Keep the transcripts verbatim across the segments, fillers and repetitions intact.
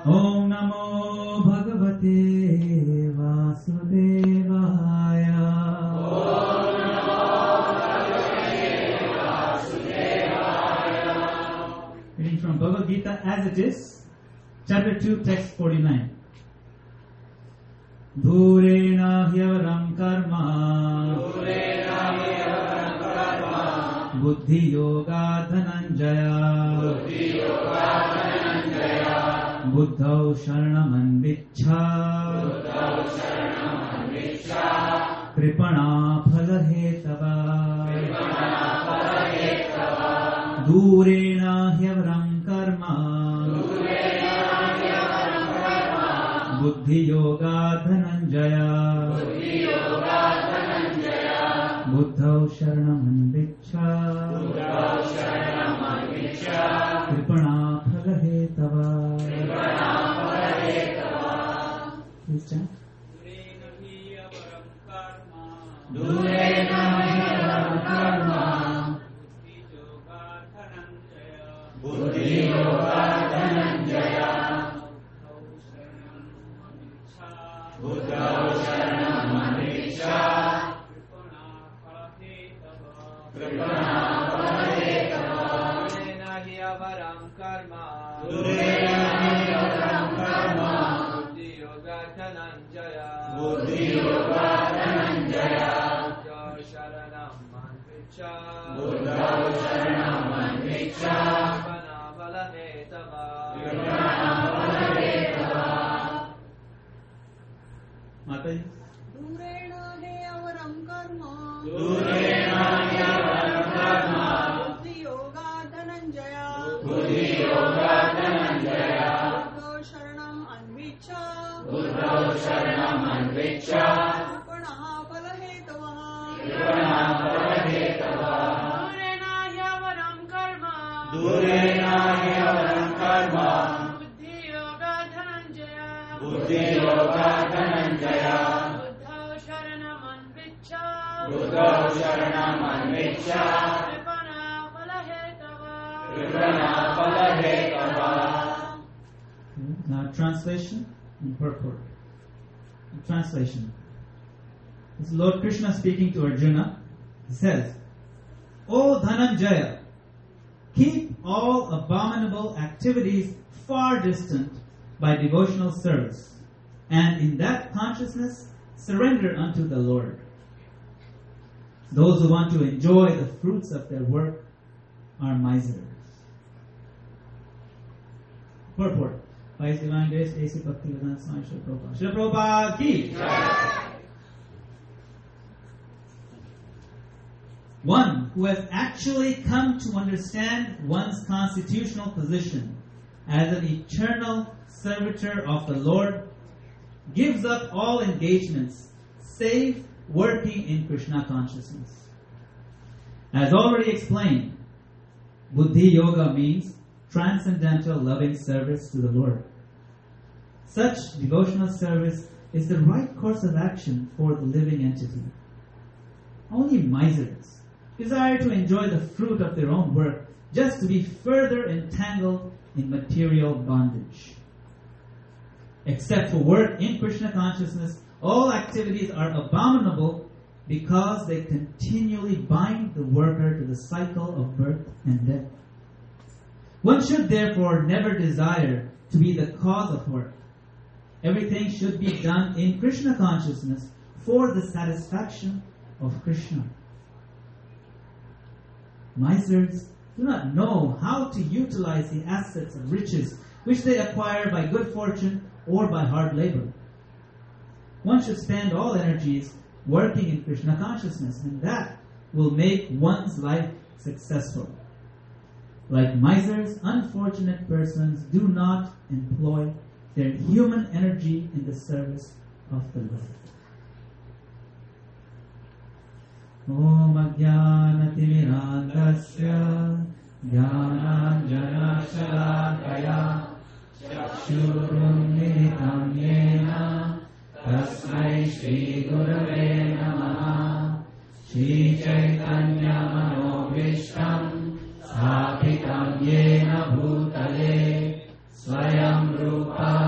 Om Namo Bhagavate Vasudevaya. Om Namo Bhagavate Vasudevaya. Reading from Bhagavad Gita as it is, chapter two, text forty-nine. Dhurena hyaram karma Dhurena hyaram karma Buddhi yoga dhananjaya Buddhi yoga dhananjaya Buddhau sharanam anvichha Buddhau sharanam anvichha Kripana phalahetava Kripana phalahetava Dhurena hyaram karma Buddhi yoga dhananjaya Buddhi yoga dhananjaya Buddhau sharanam anvichha Buddhau sharanam anvichha Kripana phalahetava Kripana phalahetava. Please chant. Durena hyaram karma Buddhi yoga dhananjaya Buddhau sharanam anvichha Kripana phalahetava Durena hyaram karma Durena hyaram karma Buddhi yoga dhananjaya Buddhi yoga dhananjaya Buddhau sharanam anvichha Buddhau sharanam anvichha Kripana phalahetava Kripana phalahetava. Mataji. Durena hyaram karma Durena hyaram karma Buddhi yoga dhananjaya Buddhi yoga dhananjaya Buddhau sharanam anvichha Buddhau sharanam anvichha Kripana phalahetava Kripana phalahetava. Durena hyaram karma Durena hyaram karma Buddhi yoga dhananjaya Buddhi yoga dhananjaya Buddhau sharanam anvichha Buddhau sharanam anvichha Kripana phalahetava Kripana phalahetava. Now translation and purport. Translation. This is Lord Krishna speaking to Arjuna. He says, O Dhananjaya, keep all abominable activities far distant by devotional service, and in that consciousness surrender unto the Lord. Those who want to enjoy the fruits of their work are misers. Purport. By His Divine Grace, A C Bhaktivedanta Swami Srila Prabhupada. Srila Prabhupada ki jai. One who has actually come to understand one's constitutional position as an eternal servitor of the Lord gives up all engagements save working in Krishna consciousness. As already explained, Buddhi Yoga means transcendental loving service to the Lord. Such devotional service is the right course of action for the living entity. Only misers desire to enjoy the fruit of their own work just to be further entangled in material bondage. Except for work in Krishna consciousness, all activities are abominable because they continually bind the worker to the cycle of birth and death. One should therefore never desire to be the cause of work. Everything should be done in Krishna consciousness for the satisfaction of Krishna. Misers do not know how to utilize the assets and riches which they acquire by good fortune or by hard labor. One should spend all energies working in Krishna consciousness, and that will make one's life successful. Like misers, unfortunate persons do not employ their human energy in the service of the Lord. Om Ajnanatimirandasya Jnananjana Shalakaya Chakshurunmilitam Yena Tasmai Shri Gurave Namaha Shri Chaitanya Manobhishtam Sthapitam Yena Bhutale Swayam Rupa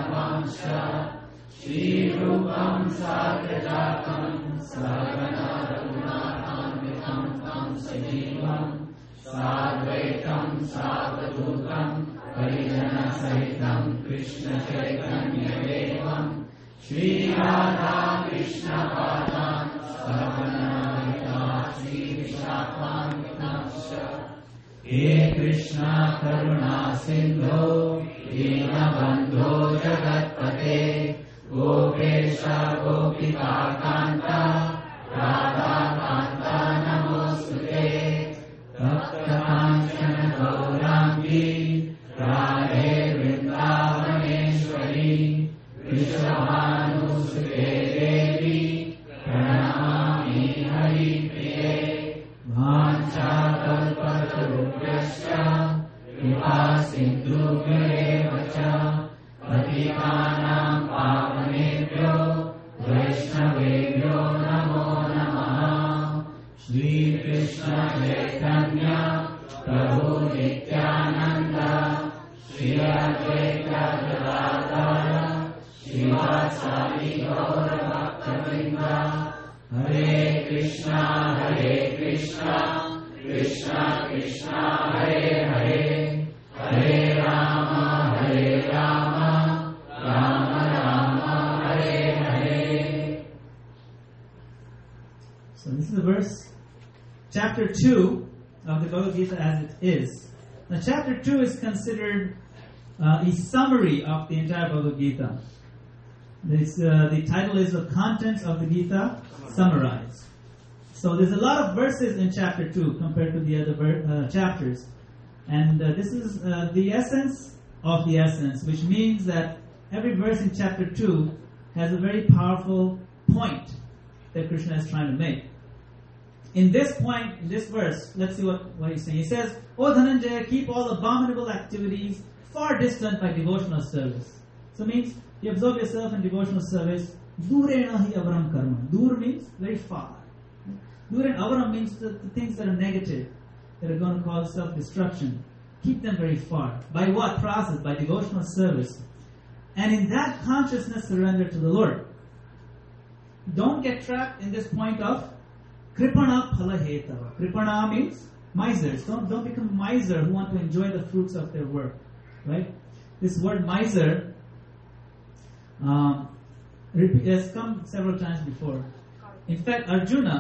हे कृष्णा करुणा सिंधो दीनबंधो जगत्पते गोपेश गोपिका कांता राधा कांता नमोस्तुते भक्तकांचन गौरांगी राधे वृंदावनेश्वरी वृषभानुसुते देवी प्रणमामि हरिप्रिये वाञ्छाकल्पतरुभ्यश्च कृपा सिन्धुभ्येव च पतितानां पावनेभ्यो वैष्णवेभ्यो नमो नमः। श्रीकृष्ण चैतन्य प्रभु नित्यानन्द श्री अद्वैत गदाधर श्रीवासादि गौरभक्तवृन्द। हरे कृष्णा हरे कृष्णा कृष्णा कृष्णा हरे हरे हरे राम हरे Ram Ram Ram Hare Hare. So this is the verse, chapter two of the Bhagavad Gita as it is. Now chapter two is considered uh, a summary of the entire Bhagavad Gita. This, uh, the title is The Contents of the Gita Summarized. So there's a lot of verses in chapter two compared to the other ver- uh, chapters. And uh, this is uh, the essence of the essence, which means that every verse in chapter two has a very powerful point that Krishna is trying to make. In this point, in this verse, let's see what, what he's saying. He says, O Dhananjaya, keep all abominable activities far distant by devotional service. So it means you absorb yourself in devotional service. Durena hi avaram karma. Dur means very far. Dur and avaram means the, the things that are negative, that are going to cause self-destruction. Keep them very far. By what process? By devotional service. And in that consciousness, surrender to the Lord. Don't get trapped in this point of kripana phala hetava. Kripana means misers. Don't, don't become miser who want to enjoy the fruits of their work. Right? This word miser um, has come several times before. In fact, Arjuna,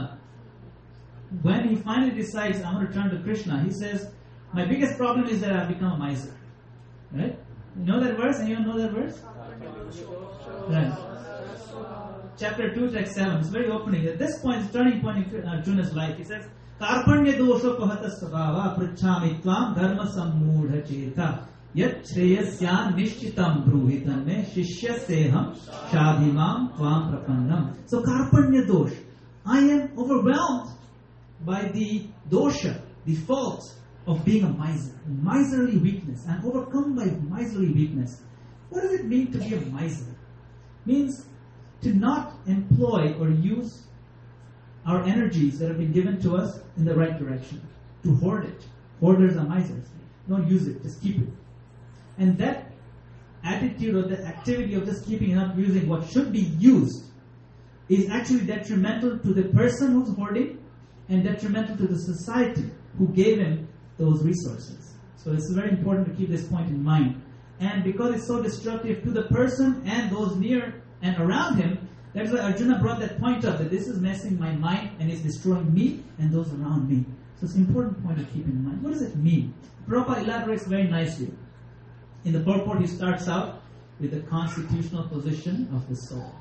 when he finally decides, I'm going to turn to Krishna, he says, my biggest problem is that I've become a miser. Right? You know that verse? Anyone know that verse? Right. Chapter two, text seven. It's very opening. At this point, it's turning point in Arjuna's life. He says, Karpanya dosho pahata svabhava pruchhami tvam dharma sammudha cheta yat shreyasyan nishchitam bruhitan me shishya seham shadhimam tvam prapannam. So Karpanya dosh. I am overwhelmed by the dosha, the fault of being a miser, miserly weakness. I'm overcome by miserly weakness. What does it mean to be a miser? It means to not employ or use our energies that have been given to us in the right direction. To hoard it. Hoarders are misers. Don't use it, just keep it. And that attitude or that activity of just keeping and not using what should be used is actually detrimental to the person who's hoarding and detrimental to the society who gave him those resources. So it's very important to keep this point in mind. And because it's so destructive to the person and those near and around him, that's why Arjuna brought that point up, that this is messing my mind and it's destroying me and those around me. So it's an important point to keep in mind. What does it mean? Prabhupada elaborates very nicely. In the purport, he starts out with the constitutional position of the soul.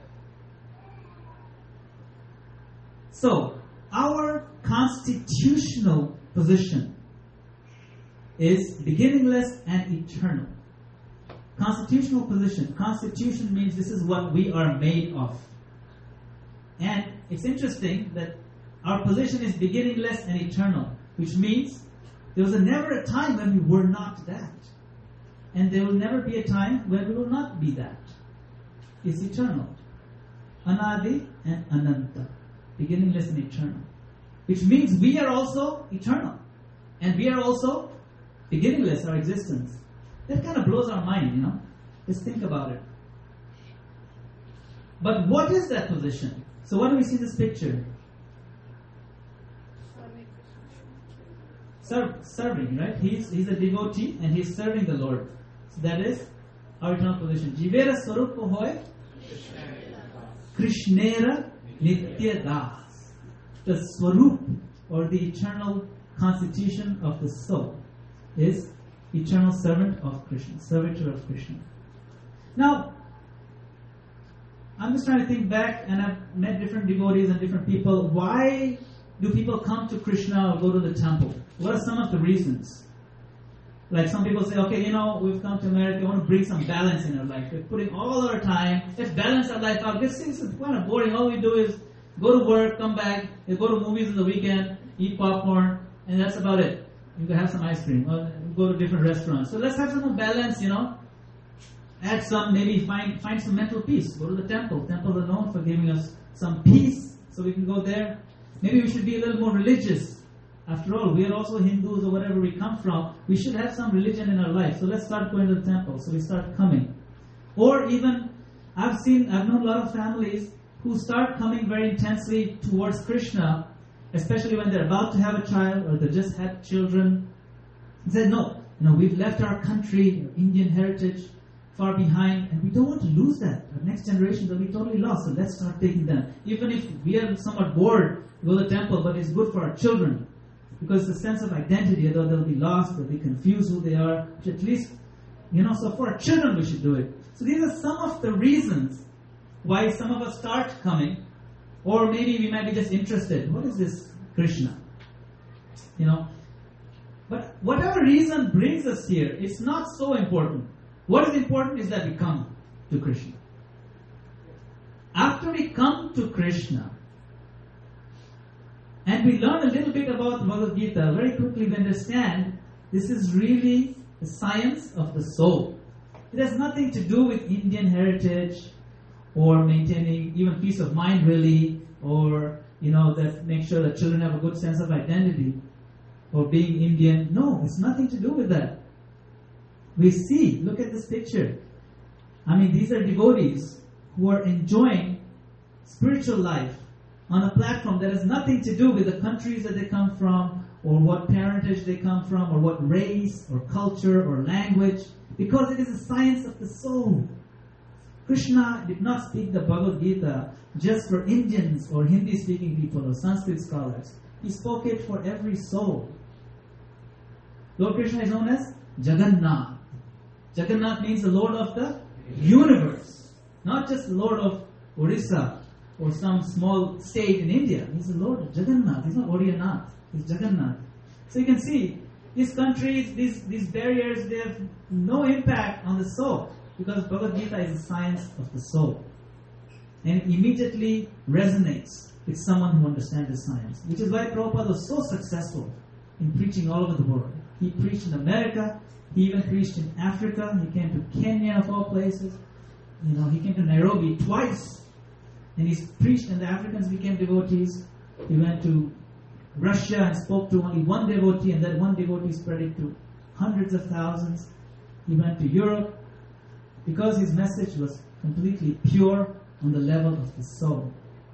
So, our constitutional position is beginningless and eternal. Constitutional position. Constitution means this is what we are made of. And it's interesting that our position is beginningless and eternal, which means there was a never a time when we were not that. And there will never be a time when we will not be that. It's eternal. Anadi and Ananta. Beginningless and eternal. Which means we are also eternal. And we are also beginningless, our existence. That kind of blows our mind, you know. Just think about it. But what is that position? So what do we see in this picture? Serve, serving, right? He's he's a devotee and he's serving the Lord. So that is our eternal position. Jivera Swarupa hoy Krishnera Nitya Das. The Swarup, or the eternal constitution of the soul, is eternal servant of Krishna, servitor of Krishna. Now, I'm just trying to think back, and I've met different devotees and different people. Why do people come to Krishna or go to the temple? What are some of the reasons? Like some people say, okay, you know, we've come to America, we want to bring some balance in our life. We're putting all our time, let's balance our life out. This is kind of boring. All we do is go to work, come back, we go to movies on the weekend, eat popcorn, and that's about it. You can have some ice cream, or go to different restaurants. So let's have some balance, you know. Add some, maybe find find some mental peace. Go to the temple. Temples are known for giving us some peace, so we can go there. Maybe we should be a little more religious. After all, we are also Hindus or wherever we come from. We should have some religion in our life. So let's start going to the temple. So we start coming. Or even, I've seen, I've known a lot of families who start coming very intensely towards Krishna, especially when they're about to have a child or they just had children. They said, no, you know, we've left our country, our Indian heritage, far behind, and we don't want to lose that. Our next generation will be totally lost, so let's start taking them. Even if we are somewhat bored, go to the temple, but it's good for our children. Because it's a sense of identity, although they'll be lost, they'll be confused who they are, which at least, you know, so for our children we should do it. So these are some of the reasons why some of us start coming, or maybe we might be just interested. What is this Krishna? You know, but whatever reason brings us here, it's not so important. What is important is that we come to Krishna. After we come to Krishna, and we learn a little bit about Bhagavad Gita, very quickly we understand this is really the science of the soul. It has nothing to do with Indian heritage or maintaining even peace of mind really, or you know, that make sure that children have a good sense of identity, or being Indian. No, it's nothing to do with that. We see, look at this picture. I mean, these are devotees who are enjoying spiritual life on a platform that has nothing to do with the countries that they come from, or what parentage they come from, or what race, or culture, or language, because it is a science of the soul. Krishna did not speak the Bhagavad Gita just for Indians, or Hindi-speaking people, or Sanskrit scholars. He spoke it for every soul. Lord Krishna is known as Jagannath. Jagannath means the Lord of the universe. Not just the Lord of Orissa or some small state in India. He's the Lord of Jagannath. He's not Oriyanath. He's Jagannath. So you can see, these countries, these, these barriers, they have no impact on the soul. Because Bhagavad Gita is the science of the soul. And it immediately resonates with someone who understands the science. Which is why Prabhupada was so successful in preaching all over the world. He preached in America. He even preached in Africa. He came to Kenya of all places. You know, he came to Nairobi twice. And he preached and the Africans became devotees. He went to Russia and spoke to only one devotee, and that one devotee spread it to hundreds of thousands. He went to Europe because his message was completely pure on the level of the soul.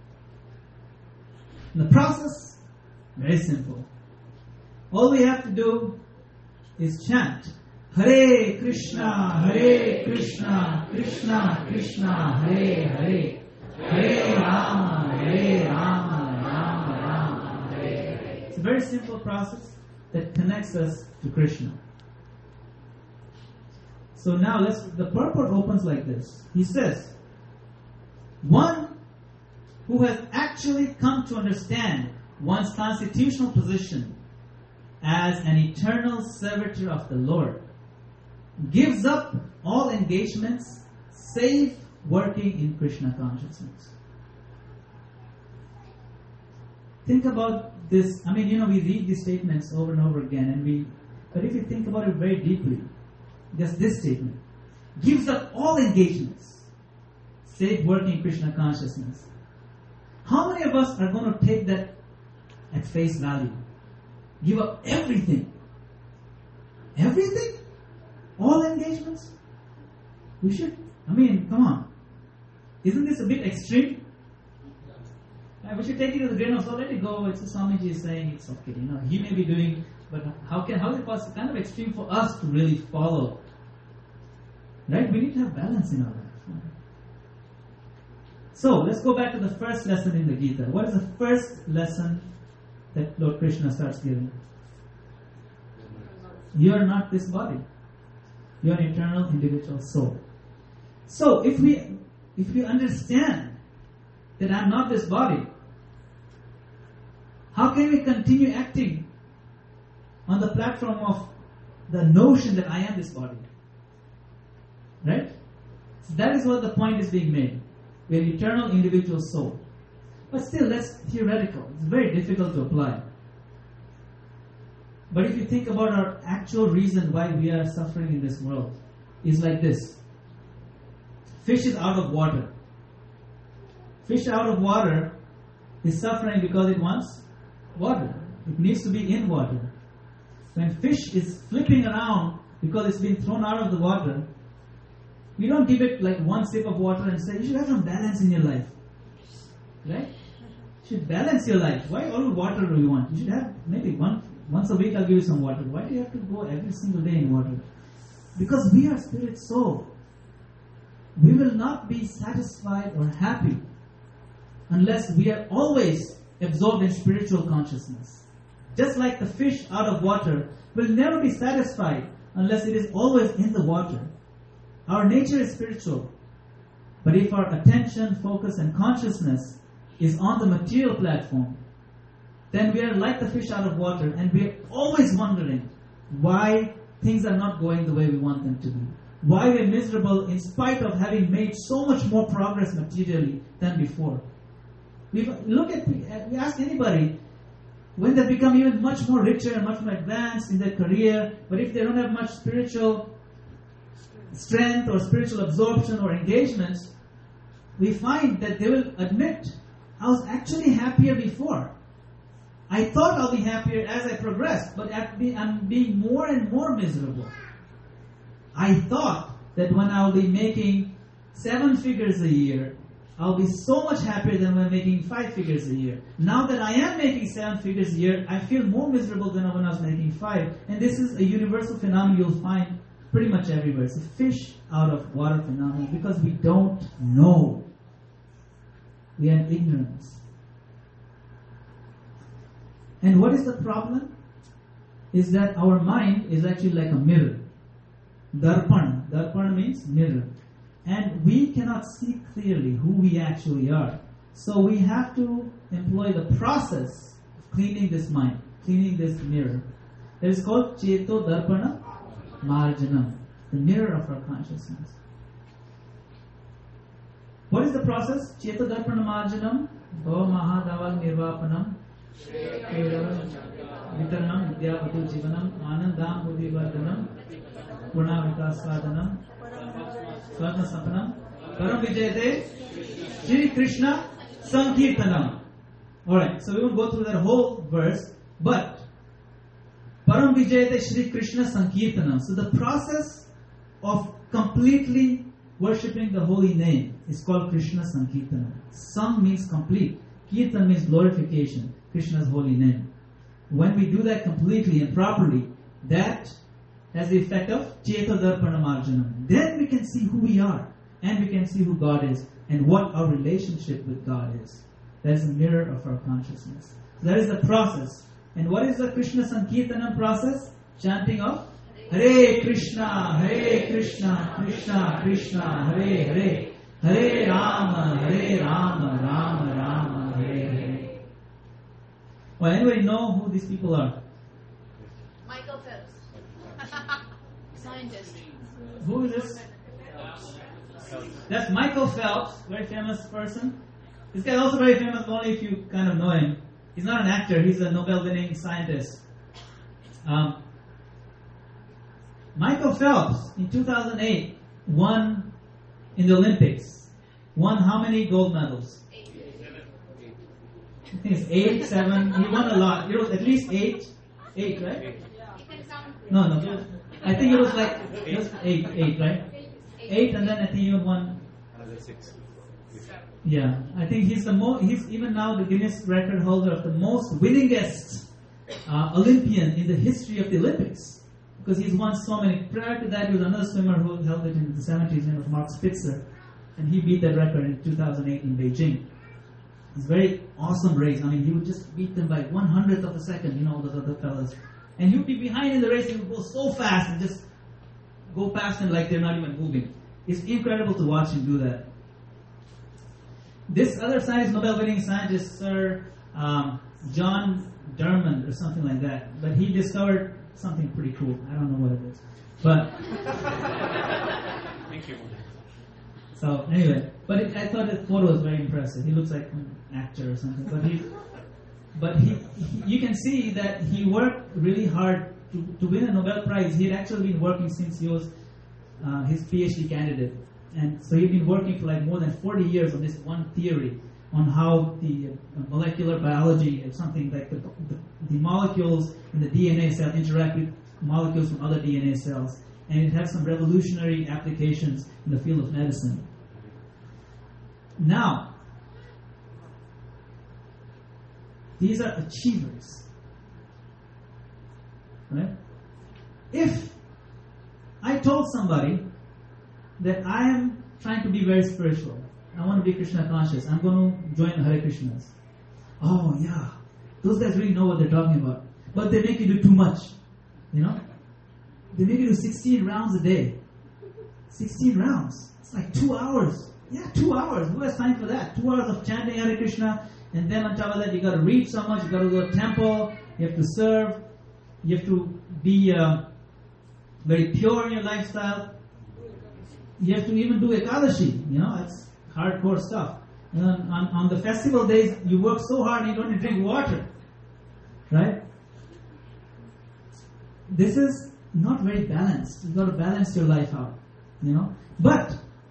And the process, very simple. All we have to do is chant Hare Krishna, Hare Krishna, Krishna Krishna, Hare Hare, Hare Rama, Hare Rama, Rama Rama, Hare Hare. It's a very simple process that connects us to Krishna. So now let's, the purport opens like this. He says, one who has actually come to understand one's constitutional position as an eternal servitor of the Lord gives up all engagements save working in Krishna consciousness. Think about this. I mean, you know, we read these statements over and over again, and we, but if you think about it very deeply, just this statement gives up all engagements save working in Krishna consciousness. How many of us are going to take that at face value? Give up everything. Everything? All engagements? We should. I mean, come on. Isn't this a bit extreme? Uh, we should take it with a grain of salt. Let it go. It's Swamiji is saying it's okay. You know, he may be doing, but how can how is it possible? Kind of extreme for us to really follow. Right? We need to have balance in our life. So let's go back to the first lesson in the Gita. What is the first lesson that Lord Krishna starts giving? You are not this body. You are an eternal individual soul. So if we if we understand that I am not this body, how can we continue acting on the platform of the notion that I am this body? Right? So that is what the point is being made. We are an eternal individual soul. But still, that's theoretical. It's very difficult to apply. But if you think about our actual reason why we are suffering in this world, is like this. Fish is out of water. Fish out of water is suffering because it wants water. It needs to be in water. When fish is flipping around because it's been thrown out of the water, we don't give it like one sip of water and say, you should have some balance in your life. Right? You should balance your life. Why all water do you want? You should have maybe one once a week I'll give you some water. Why do you have to go every single day in water? Because we are spirit soul. We will not be satisfied or happy unless we are always absorbed in spiritual consciousness. Just like the fish out of water will never be satisfied unless it is always in the water. Our nature is spiritual. But if our attention, focus, and consciousness is on the material platform, then we are like the fish out of water, and we are always wondering why things are not going the way we want them to be. Why we are miserable in spite of having made so much more progress materially than before. We look at, we ask anybody, when they become even much more richer and much more advanced in their career, but if they don't have much spiritual strength or spiritual absorption or engagements, we find that they will admit, I was actually happier before. I thought I'll be happier as I progressed, but I'm being more and more miserable. I thought that when I'll be making seven figures a year, I'll be so much happier than when making five figures a year. Now that I am making seven figures a year, I feel more miserable than when I was making five. And this is a universal phenomenon you'll find pretty much everywhere. It's a fish out of water phenomenon because we don't know. We are in ignorance. And what is the problem? Is that our mind is actually like a mirror. Darpana. Darpana means mirror. And we cannot see clearly who we actually are. So we have to employ the process of cleaning this mind, cleaning this mirror. It is called Cheto Darpana Marjanam, the mirror of our consciousness. What is the process? Cheto Darpana Marjanam, Bhava Mahadaval Nirvapanam, Vitaranam, Vidyavatu Jivanam, Anandam Buddhi Vardhanam, Purna Vikas Sadhanam, Swarna Sapanam, Param Vijayate, Shri Krishna Sankirtanam. Alright, so we won't go through that whole verse, but Param Vijayate Shri Krishna Sankirtanam. So the process of completely worshipping the holy name is called Krishna Sankirtanam. Sam means complete. Kirtan means glorification, Krishna's holy name. When we do that completely and properly, that has the effect of Cheto Darpana Marjanam. Then we can see who we are, and we can see who God is, and what our relationship with God is. That is the mirror of our consciousness. So that is the process. And what is the Krishna Sankirtanam process? Chanting of Hare Krishna, Hare Krishna, Krishna Krishna, Hare Hare, Hare Rama, Hare Rama, Rama Rama, Hare Hare. Well, anybody know who these people are? Michael Phelps. Scientist. Who is this? That's Michael Phelps, very famous person. This guy is also very famous, only if you kind of know him. He's not an actor, he's a Nobel-winning scientist. Um, Michael Phelps, in two thousand eight, won in the Olympics. Won how many gold medals? Eight. I think it's eight, seven. He won a lot. It was at least eight. Eight, right? You can count. No, no. I think it was like it was eight, eight, right? Eight, and then I think you won Another six. Yeah, I think he's the most. He's even now the Guinness record holder of the most winningest uh, Olympian in the history of the Olympics, because he's won so many. Prior to that, there was another swimmer who held it in the seventies. His name was Mark Spitzer, and he beat that record in two thousand eight in Beijing. It's a very awesome race. I mean, he would just beat them by one hundredth of a second. You know, those other fellas, and he would be behind in the race. He would go so fast and just go past them like they're not even moving. It's incredible to watch him do that. This other scientist, Nobel-winning scientist, Sir um, John Dermond or something like that, but he discovered something pretty cool. I don't know what it is, but Thank you. so anyway, but it, I thought the photo was very impressive. He looks like an actor or something, but he, but he, he you can see that he worked really hard to, to win a Nobel Prize. He had actually been working since he was uh, his PhD candidate. And so he'd been working for like more than forty years on this one theory on how the uh, molecular biology of something like the, the, the molecules in the D N A cell interact with molecules from other D N A cells. And it has some revolutionary applications in the field of medicine. Now, these are achievers. Right? If I told somebody that I am trying to be very spiritual, I want to be Krishna conscious, I'm going to join the Hare Krishnas. Oh yeah, those guys really know what they're talking about. But they make you do too much. You know? They make you do sixteen rounds a day. sixteen rounds. It's like two hours. Yeah, two hours. Who has time for that? Two hours of chanting Hare Krishna, and then on top of that, you got to read so much, you got to go to temple, you have to serve, you have to be uh, very pure in your lifestyle. You have to even do Ekadashi, you know, that's hardcore stuff. And on, on, on the festival days, you work so hard and you don't even drink water, right? This is not very balanced. You've got to balance your life out, you know. But,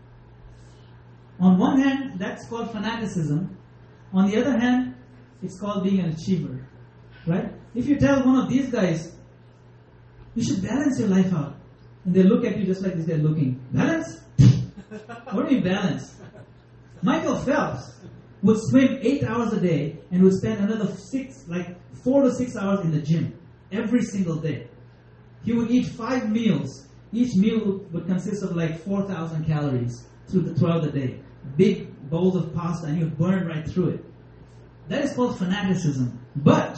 on one hand, that's called fanaticism. On the other hand, it's called being an achiever, right? If you tell one of these guys, you should balance your life out, and they look at you just like this, they're looking. Balance? What do you mean balance? Michael Phelps would swim eight hours a day and would spend another six, like four to six hours in the gym every single day. He would eat five meals. Each meal would consist of like four thousand calories through the, throughout the day. Big bowls of pasta, and you would burn right through it. That is called fanaticism. But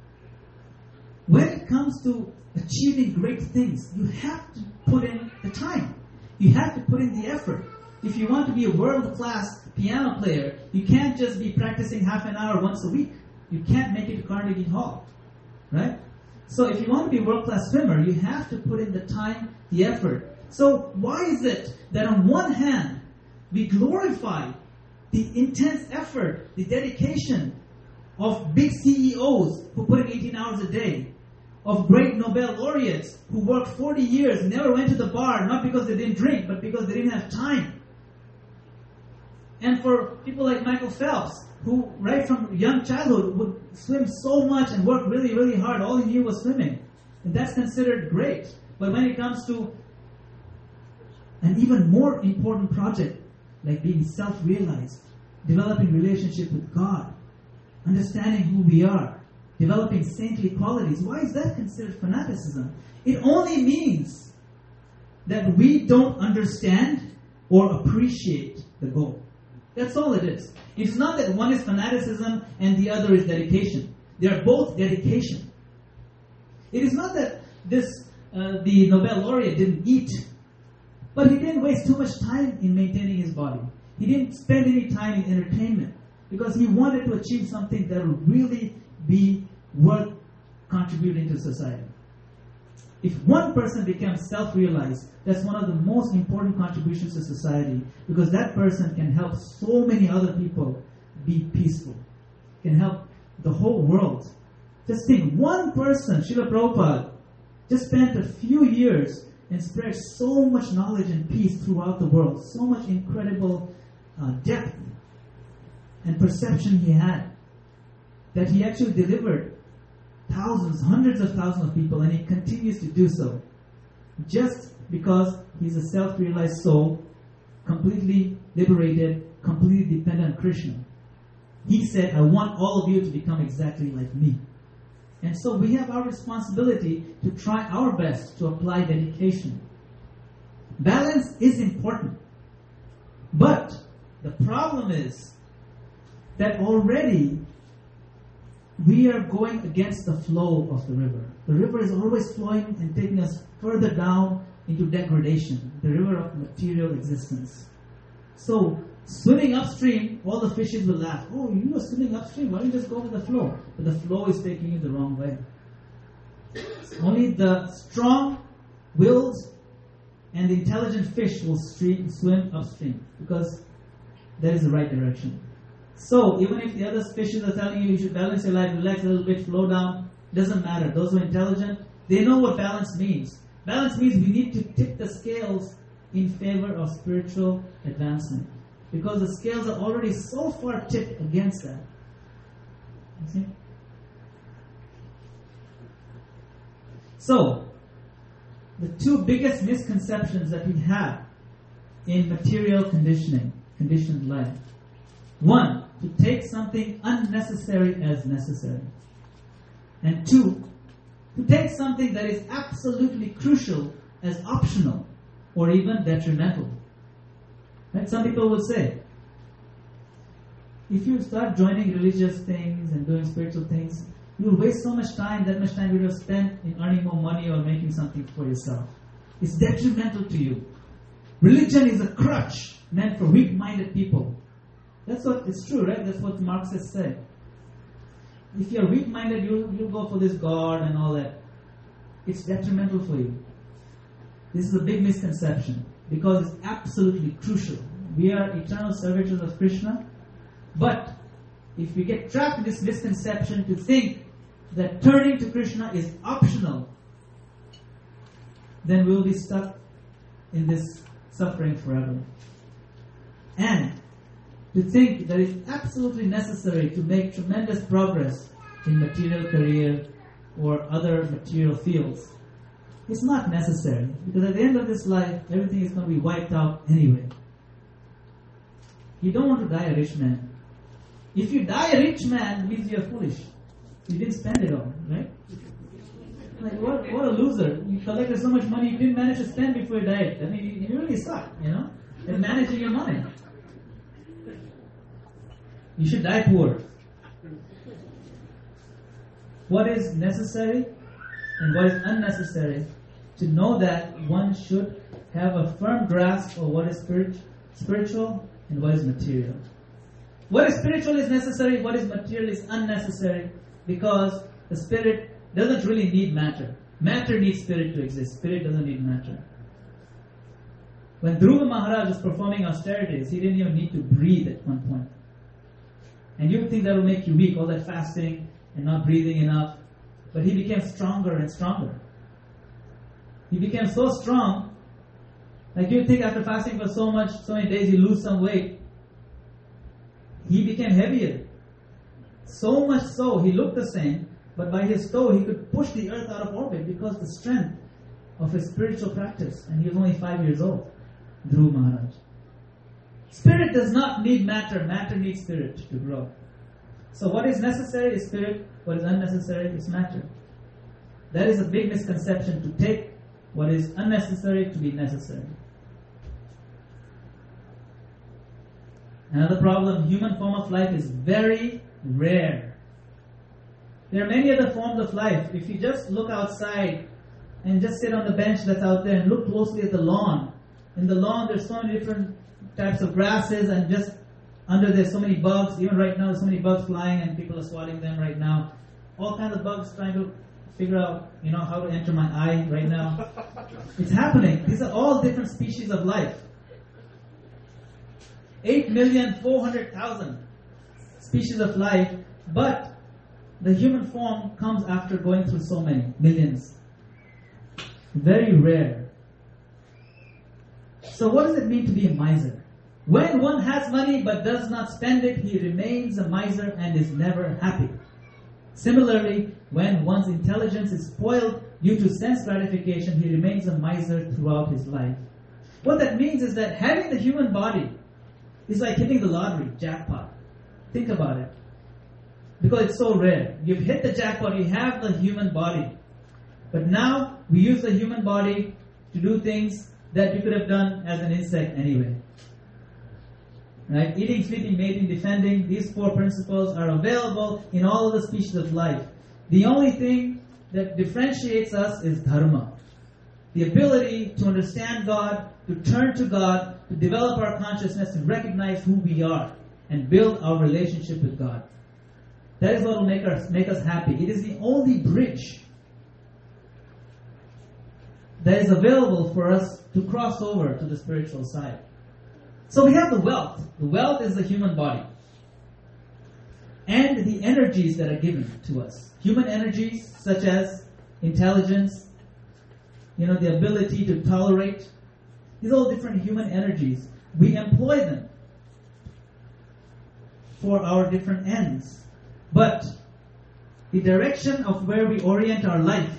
when it comes to achieving great things, you have to put in the time. You have to put in the effort. If you want to be a world-class piano player, you can't just be practicing half an hour once a week. You can't make it to Carnegie Hall, right? So if you want to be a world-class swimmer, you have to put in the time, the effort. So why is it that on one hand, we glorify the intense effort, the dedication of big C E Os who put in eighteen hours a day, of great Nobel laureates who worked forty years, never went to the bar, not because they didn't drink, but because they didn't have time. And for people like Michael Phelps, who right from young childhood would swim so much and work really, really hard, all he knew was swimming. And that's considered great. But when it comes to an even more important project, like being self-realized, developing relationship with God, understanding who we are, developing saintly qualities, why is that considered fanaticism? It only means that we don't understand or appreciate the goal. That's all it is. It's not that one is fanaticism and the other is dedication. They are both dedication. It is not that this uh, the Nobel laureate didn't eat, but he didn't waste too much time in maintaining his body. He didn't spend any time in entertainment because he wanted to achieve something that would really be worth contributing to society. If one person becomes self-realized, that's one of the most important contributions to society, because that person can help so many other people be peaceful, can help the whole world. Just think, one person, Srila Prabhupada, just spent a few years and spread so much knowledge and peace throughout the world, so much incredible uh, depth and perception he had, that he actually delivered thousands, hundreds of thousands of people, and he continues to do so. Just because he's a self-realized soul completely liberated, completely dependent on Krishna. He said, I want all of you to become exactly like me. And so we have our responsibility to try our best to apply dedication. Balance is important. But the problem is that already we are going against the flow of the river. The river is always flowing and taking us further down into degradation, the river of material existence. So, swimming upstream, all the fishes will laugh. Oh, you are swimming upstream, why don't you just go with the flow? But the flow is taking you the wrong way. Only the strong-willed and the intelligent fish will stream, swim upstream, because that is the right direction. So, even if the other fishes are telling you you should balance your life, relax a little bit, flow down, doesn't matter. Those who are intelligent, they know what balance means. Balance means we need to tip the scales in favor of spiritual advancement, because the scales are already so far tipped against that. You see? So, the two biggest misconceptions that we have in material conditioning, conditioned life. One, to take something unnecessary as necessary. And two, to take something that is absolutely crucial as optional or even detrimental. Right? Some people will say, if you start joining religious things and doing spiritual things, you will waste so much time, that much time you would have spent in earning more money or making something for yourself. It's detrimental to you. Religion is a crutch meant for weak-minded people. That's what, it's true, right? That's what Marxists say. If you're weak-minded, you'll, you'll go for this God and all that. It's detrimental for you. This is a big misconception, because it's absolutely crucial. We are eternal servitors of Krishna, but if we get trapped in this misconception to think that turning to Krishna is optional, then we'll be stuck in this suffering forever. And to think that it's absolutely necessary to make tremendous progress in material career or other material fields, it's not necessary, because at the end of this life, everything is going to be wiped out anyway. You don't want to die a rich man. If you die a rich man, it means you're foolish. You didn't spend it all, right? Like, what, what a loser. You collected so much money you didn't manage to spend before you died. I mean, you, you really suck, you know, at managing your money. You should die poor. What is necessary and what is unnecessary, to know that one should have a firm grasp of what is spirit, spiritual and what is material. What is spiritual is necessary, what is material is unnecessary, because the spirit doesn't really need matter. Matter needs spirit to exist. Spirit doesn't need matter. When Dhruva Maharaj was performing austerities, he didn't even need to breathe at one point. And you would think that will make you weak, all that fasting and not breathing enough. But he became stronger and stronger. He became so strong, like you'd think after fasting for so much, so many days, you lose some weight. He became heavier. So much so, he looked the same, but by his toe, he could push the earth out of orbit because the strength of his spiritual practice. And he was only five years old, Dhruva Maharaj. Spirit does not need matter. Matter needs spirit to grow. So what is necessary is spirit. What is unnecessary is matter. That is a big misconception, to take what is unnecessary to be necessary. Another problem, human form of life is very rare. There are many other forms of life. If you just look outside and just sit on the bench that's out there and look closely at the lawn, in the lawn there's so many different types of grasses, and just under there's so many bugs. Even right now there's so many bugs flying and people are swatting them right now. All kinds of bugs trying to figure out, you know, how to enter my eye right now. It's happening. These are all different species of life. eight million four hundred thousand species of life, but the human form comes after going through so many, millions. Very rare. So what does it mean to be a miser? When one has money but does not spend it, he remains a miser and is never happy. Similarly, when one's intelligence is spoiled due to sense gratification, he remains a miser throughout his life. What that means is that having the human body is like hitting the lottery, jackpot. Think about it. Because it's so rare. You've hit the jackpot, you have the human body. But now, we use the human body to do things that you could have done as an insect anyway. Right? Eating, sleeping, mating, defending, these four principles are available in all of the species of life. The only thing that differentiates us is dharma. The ability to understand God, to turn to God, to develop our consciousness, to recognize who we are, and build our relationship with God. That is what will make us, make us happy. It is the only bridge that is available for us to cross over to the spiritual side. So we have the wealth. The wealth is the human body. And the energies that are given to us. Human energies such as intelligence, you know, the ability to tolerate. These are all different human energies. We employ them for our different ends. But the direction of where we orient our life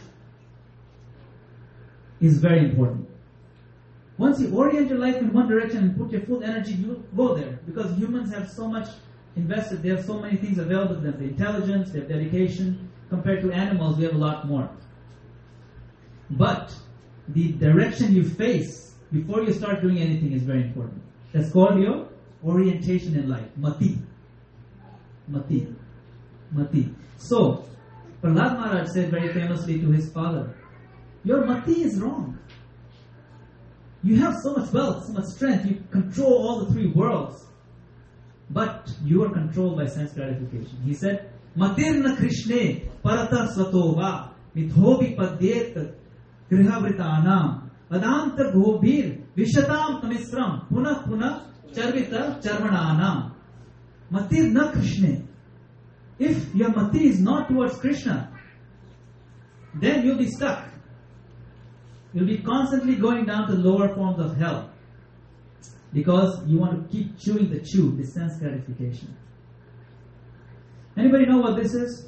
is very important. Once you orient your life in one direction and put your full energy, you go there. Because humans have so much invested, they have so many things available to them. The intelligence, their dedication. Compared to animals, we have a lot more. But the direction you face before you start doing anything is very important. That's called your orientation in life. Mati. Mati. Mati. So, Prahlad Maharaj said very famously to his father, your Mati is wrong. You have so much wealth, so much strength, you control all the three worlds. But you are controlled by sense gratification. He said, Matirna Krishne Parata Svatova Mithobi Padyet Grihavritanam Adanta Gobir Vishatam Tamisram Puna Puna Charvita Charmananam. Matirna Krishne. If your mati is not towards Krishna, then you'll be stuck. You'll be constantly going down to lower forms of hell. Because you want to keep chewing the chew, the sense gratification. Anybody know what this is?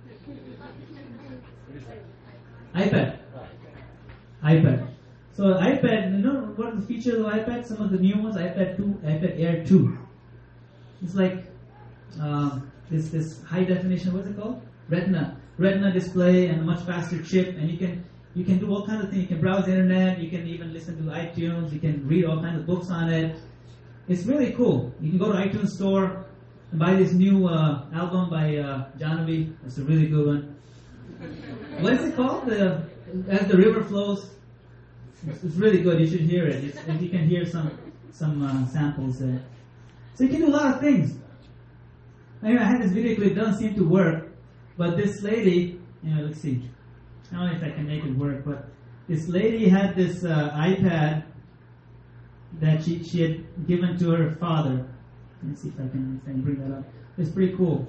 iPad. iPad. So iPad, you know what are the features of iPad? Some of the new ones, iPad two, iPad Air two. It's like um, this this high definition, what's it called? Retina. Retina display and a much faster chip, and you can you can do all kinds of things. You can browse the internet, you can even listen to iTunes, you can read all kinds of books on it. It's really cool. You can go to iTunes store and buy this new uh, album by uh, Jahnavi. It's a really good one. What is it called? The, As the River Flows. It's, it's really good. You should hear it. It's, if you can hear some some uh, samples there. So you can do a lot of things. Anyway, I had this video clip. It doesn't seem to work. But this lady, you know, let's see. I don't know if I can make it work, but this lady had this uh, iPad that she, she had given to her father. Let me see if I can, if I can bring that up. It's pretty cool.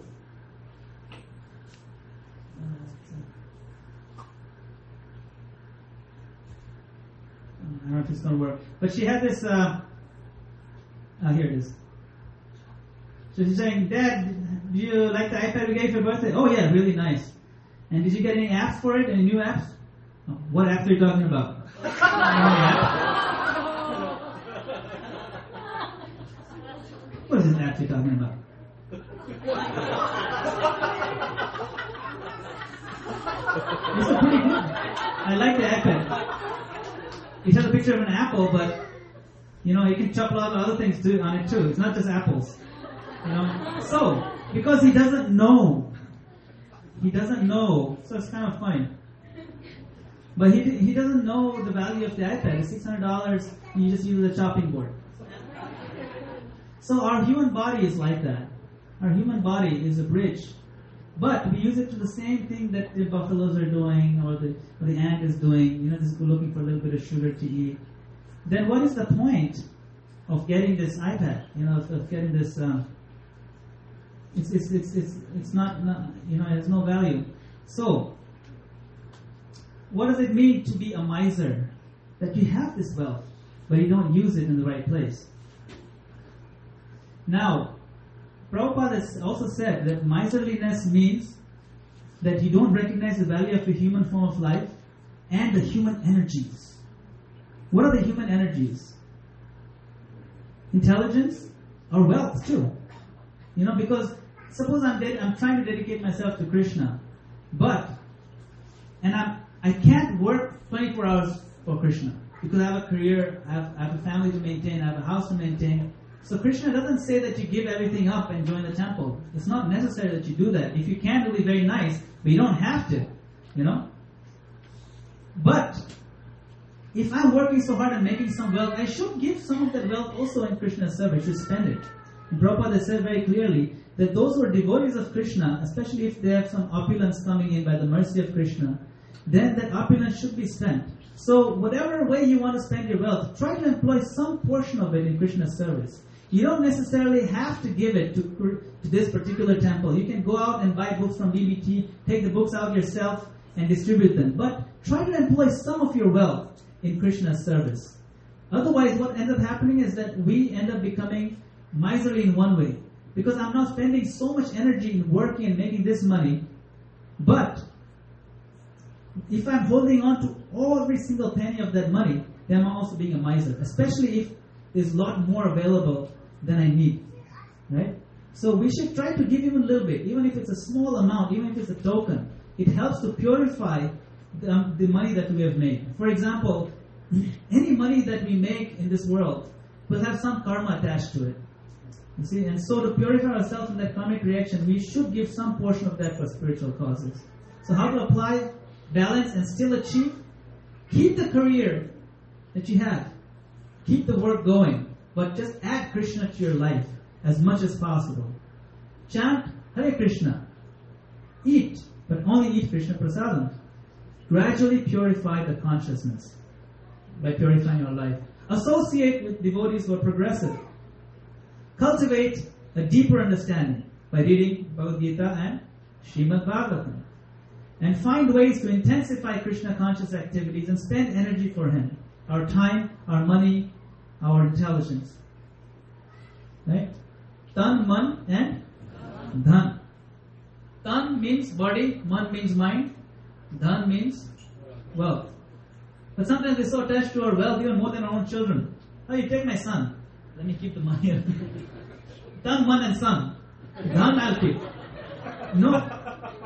I don't know if it's going to work. But she had this, uh, oh, here it is. So she's saying, Dad, do you like the iPad we gave for your birthday? Oh yeah, really nice. And did you get any apps for it? Any new apps? Oh, what apps are you talking about? What is this app you're talking about? It's a pretty good. I like the iPad. It has a picture of an apple, but you know, you can chop a lot of other things too on it too. It's not just apples. You know? So, because he doesn't know. He doesn't know, so it's kind of funny. But he he doesn't know the value of the iPad. It's six hundred dollars and you just use the chopping board. So our human body is like that. Our human body is a bridge. But we use it to the same thing that the buffaloes are doing or the, or the ant is doing. You know, just looking for a little bit of sugar to eat. Then what is the point of getting this iPad? You know, of, of getting this... Um, it's, it's, it's, it's, it's not, not, you know, it has no value. So, what does it mean to be a miser? That you have this wealth, but you don't use it in the right place. Now, Prabhupada has also said that miserliness means that you don't recognize the value of the human form of life and the human energies. What are the human energies? intelligence, or wealth too. You know, because suppose I'm ded- I'm trying to dedicate myself to Krishna, but and I'm I can't work twenty-four hours for Krishna because I have a career, I have, I have a family to maintain, I have a house to maintain. So Krishna doesn't say that you give everything up and join the temple. It's not necessary that you do that. If you can, it'll be very nice, but you don't have to. You know. But if I'm working so hard and making some wealth, I should give some of that wealth also in Krishna's service. I should spend it. And Prabhupada said very clearly that those who are devotees of Krishna, especially if they have some opulence coming in by the mercy of Krishna, then that opulence should be spent. So whatever way you want to spend your wealth, try to employ some portion of it in Krishna's service. You don't necessarily have to give it to, to this particular temple. You can go out and buy books from B B T, take the books out yourself, and distribute them. But try to employ some of your wealth in Krishna's service. Otherwise, what ends up happening is that we end up becoming miserly in one way. Because I'm now spending so much energy in working and making this money, but if I'm holding on to every single penny of that money, then I'm also being a miser. Especially if there's a lot more available than I need. Right? So we should try to give even a little bit, even if it's a small amount, even if it's a token. It helps to purify the, um, the money that we have made. For example, any money that we make in this world will have some karma attached to it. You see, and so to purify ourselves from that karmic reaction, we should give some portion of that for spiritual causes. So how to apply balance and still achieve? Keep the career that you have. Keep the work going, but just add Krishna to your life as much as possible. Chant Hare Krishna. Eat, but only eat Krishna prasadam. Gradually purify the consciousness by purifying your life. Associate with devotees who are progressive. Cultivate a deeper understanding by reading Bhagavad Gita and Srimad Bhagavatam. And find ways to intensify Krishna conscious activities and spend energy for Him. Our time, our money, our intelligence. Right? Tan, man, and dhan. Tan means body, man means mind, dhan means wealth. But sometimes we're so attached to our wealth even more than our own children. Oh, you take my son. Let me keep the money. Tan, man, and son. Dhan I'll keep. No.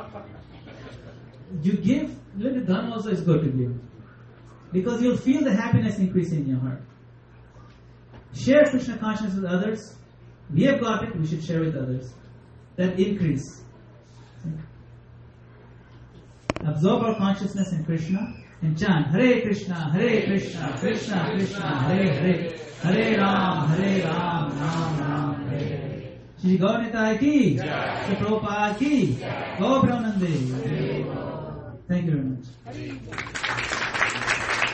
You give, little dhan also is good to give. Because you'll feel the happiness increasing in your heart. Share Krishna consciousness with others. We have got it, we should share with others. That increase. Absorb our consciousness in Krishna and chant Hare Krishna, Hare Krishna, Krishna Krishna, Hare Hare, Hare Ram, Hare Ram, Ram Ram, Hare Hare. Shri Gaur Nitai ki, Shri Prabhupada ki, Gaur Brahmanande. Thank you very much.